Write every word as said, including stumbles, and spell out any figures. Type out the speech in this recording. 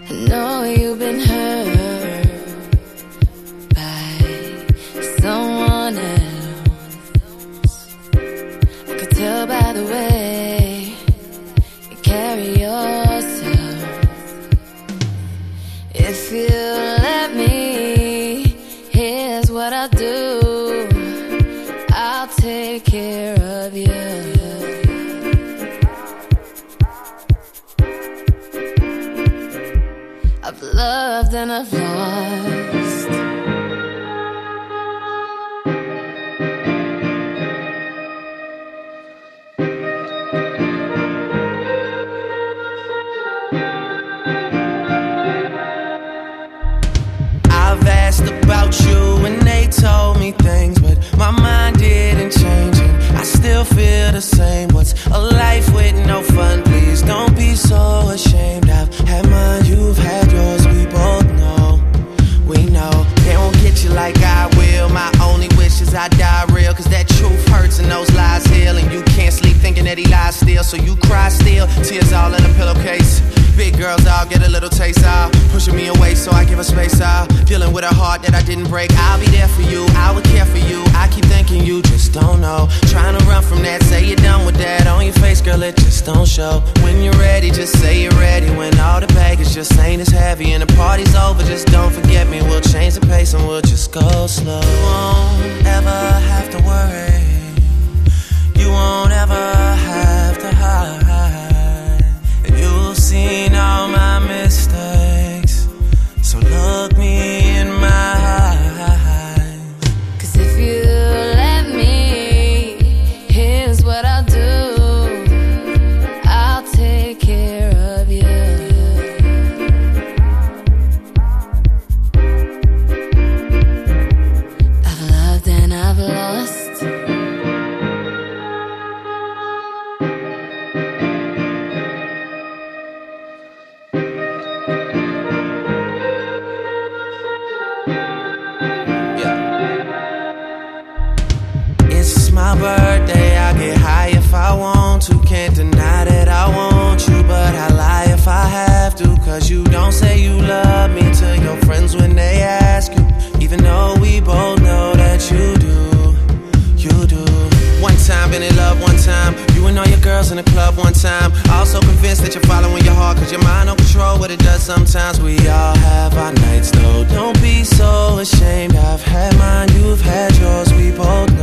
I know you've been hurt by someone else. I could tell by the way you carry yourself. If you let me, here's what I'll do. I'll take care of you. I've loved and I've lost. I've asked about you and they told me things, but my mind didn't change and I still feel the same. What's a life with no fun? Please don't be so ashamed. I've had mine, you've had yours, we both know. We know they won't get you like I will. My only wish is I die real, cause that truth hurts and those lies heal. And you can't sleep thinking that he lies still, so you cry still, tears all in a pillowcase. Big girls, I'll get a little taste, I'll pushing me away so I give her space, I'll dealing with a heart that I didn't break. I'll be there for you, I would care for you. I keep thinking you just don't know. Trying to run from that, say you're done with that. On your face, girl, it just don't show. When you're ready, just say you're ready. When all the baggage just ain't as heavy and the party's over, just don't forget me. We'll change the pace and we'll just go slow. You won't ever have to worry. You won't ever have to hide. And you've seen all my mistakes, so look me in my eyes. Cause if you let me, here's what I'll do. I'll take care of you. I've loved and I've lost. My birthday, I get high if I want to. Can't deny that I want you, but I lie if I have to. Cause you don't say you love me to your friends when they ask you, even though we both know that you do, you do. One time, been in love one time. You and all your girls in the club one time. Also convinced that you're following your heart, cause your mind don't control what it does sometimes. We all have our nights though, don't be so ashamed. I've had mine, you've had yours, we both